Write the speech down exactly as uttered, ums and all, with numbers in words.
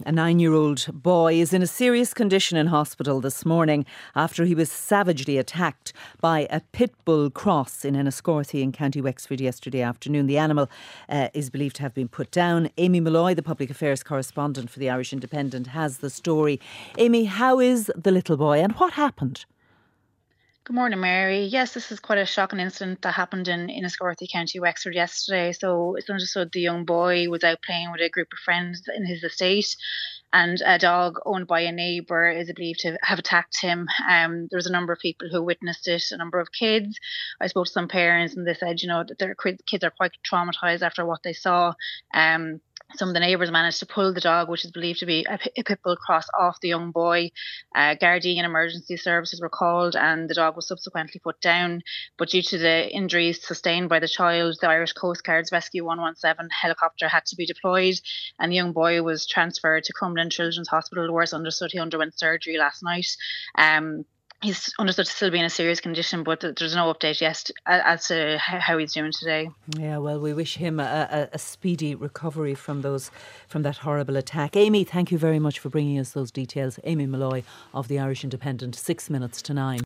A nine-year-old boy is in a serious condition in hospital this morning after he was savagely attacked by a pit bull cross in Enniscorthy in County Wexford yesterday afternoon. The animal uh, is believed to have been put down. Amy Molloy, the public affairs correspondent for the Irish Independent, has the story. Amy, how is the little boy and what happened? Good morning, Mary. Yes, this is quite a shocking incident that happened in Enniscorthy, County Wexford yesterday. So it's understood the young boy was out playing with a group of friends in his estate, and a dog owned by a neighbour is believed to have attacked him. Um, there was a number of people who witnessed it, a number of kids. I spoke to some parents, and they said, you know, that their kids are quite traumatised after what they saw. Um, Some of the neighbours managed to pull the dog, which is believed to be a, a pit bull cross, off the young boy. Uh, Gardaí and emergency services were called, and the dog was subsequently put down. But due to the injuries sustained by the child, the Irish Coast Guard's Rescue one one seven helicopter had to be deployed, and the young boy was transferred to Crumlin Children's Hospital, where it's understood he underwent surgery last night. Um, He's understood to still be in a serious condition, but there's no update yet as to how he's doing today. Yeah, well, we wish him a, a, a speedy recovery from those from that horrible attack. Amy, thank you very much for bringing us those details. Amy Molloy of the Irish Independent, six minutes to nine.